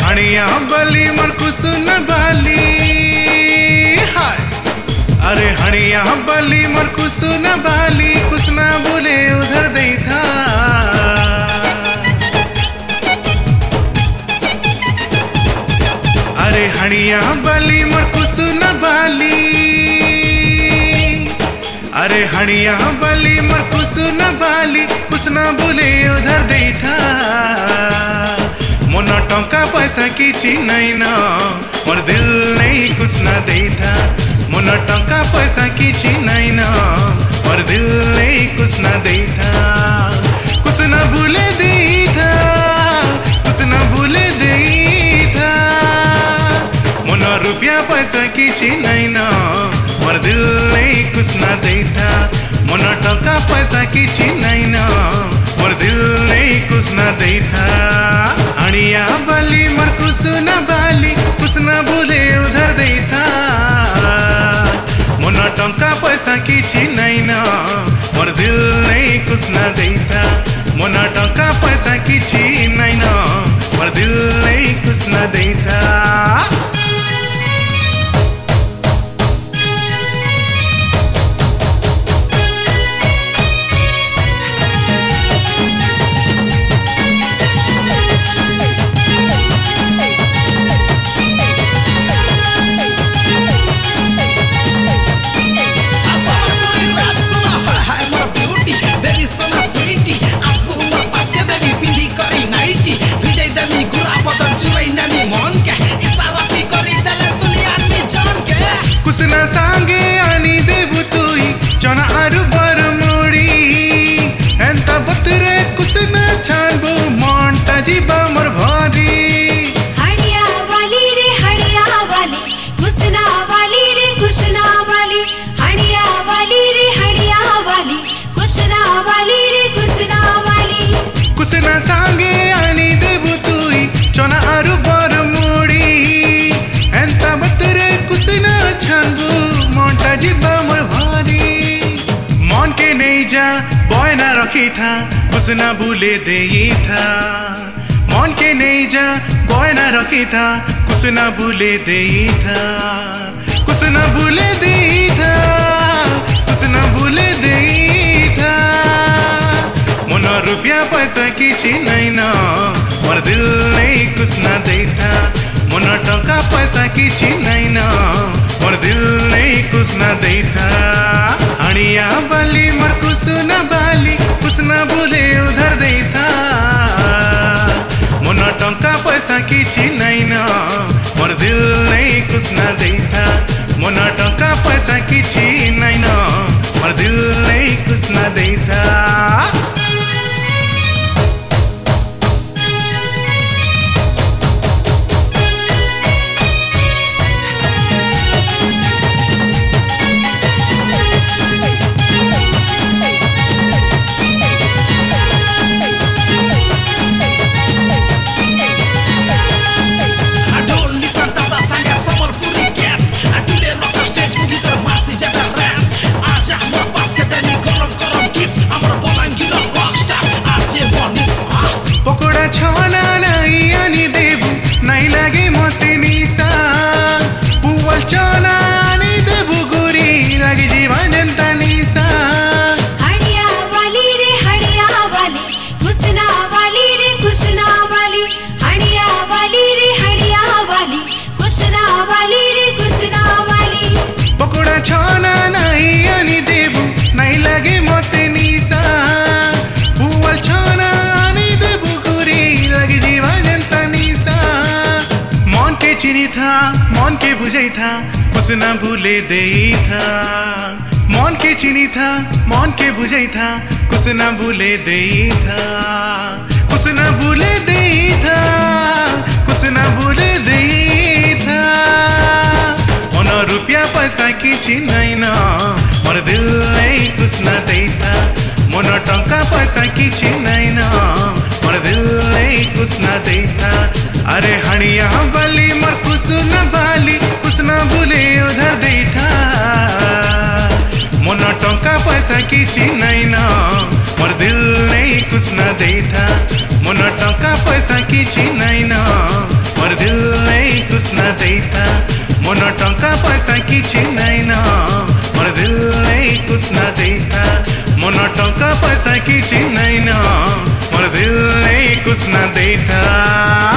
हणिया बली मन कुसुन बाली हाय। अरे हणिया बली मन कुसुन बाली कुसना बोले उधर दे था। अरे हणिया बली मन कुसुन बाली। अरे हणिया बली मन कुसुन बाली कुसना बोले उधर दे था। मोन टंका पैसा किछि नहीं न मोर दिल नहीं कुछ न देता। मोन टंका पैसा किछि नहीं न मोर दिल नहीं कुछ न देता। कुछ न भूले देता, कुछ न भूले देता। मोन रुपया पैसा किछि नहीं न मोर दिल नहीं कुछ न देता। मोन टंका पैसा किछि नहीं न मोर दिल नहीं कुछ न देता। हणिया बली मर कुसुन बाली कुछ न भूले उधर देता। मोन टंका पैसा किछि नहीं न मोर दिल नहीं कुछ न देता। मोन टंका पैसा किछि नहीं न मोर दिल नहीं कुछ न देता। कुसना सांगे आनी देबु तुई चना आरु बर मुड़ी एंता बतरे कुसना छानबो मोंटा जीबा मोर भारी। हणिया वाली रे हणिया वाली कुसना वाली रे कुसना वाली। हणिया वाली रे हणिया वाली कुसना वाली रे कुसना वाली। कुसना सांगे आनी देबु तुई चना आरु बर मुड़ी एंता बतरे कुसना छानबो मोंटा जीबा मोर भारी। मन के नहीं जा बयना रखी था कुसना भूले दे था। मन के नहीं जा बयना रखी था कुसना भूले दे था। कुसना भूले दे था, कुसना भूले दे था। मोन रुपया पैसा किछि नहीं न मोर दिल नहीं कुछ न देता। मोन टंका पैसा किछि नहीं न मोर दिल नहीं कुछ न देता। हणिया बली मर कुसुन बाली कुछ न भूले उधर देता। मोन टंका पैसा किछि नहीं न मोर दिल नहीं कुछ न देता। मोन टंका पैसा किछि नहीं न मोर दिल नहीं कुछ न देता। पकोड़ा छोना नहीं आनी देबु नहीं लगे मोते निशा। पुवल चना आनी देबु गोरी लगे जीवन जनता निशा। हणिया वाली रे हणिया वाली कुसना वाली रे कुसना वाली। हणिया वाली रे हणिया वाली कुसना वाली रे कुसना वाली। पकोड़ा छोना नहीं आनी देबु नहीं लगे मोते निशा। पुवल चना आनी देबु गोरी लगे जीवन जनता निशा। मन के चिनी था मन के बुझे था कुछ न भूले दे था। मन के चिनी था मन के बुझे था कुछ न भूले दे था। कुछ न भूले दे था, कुछ न भूले दे था। मोन रुपया पैसा किछि नहीं न मोर दिल नहीं कुछ न देता। मोन टंका पैसा किछि नहीं न मोर दिल नहीं कुछ न देता। अरे हणिया बली मर कुसुन बाली कुछ न भूले उधर देता। मोन टंका पैसा किछि नहीं न मोर दिल नहीं कुछ न देता। मोन टंका पैसा किछि नहीं न मोर दिल नहीं कुछ ना देता मन टंका पैसा किछि नहीं ना मोर दिल नहीं कुछ ना देता मन टंका पैसा किछि नहीं ना मोर दिल नहीं कुछ ना देता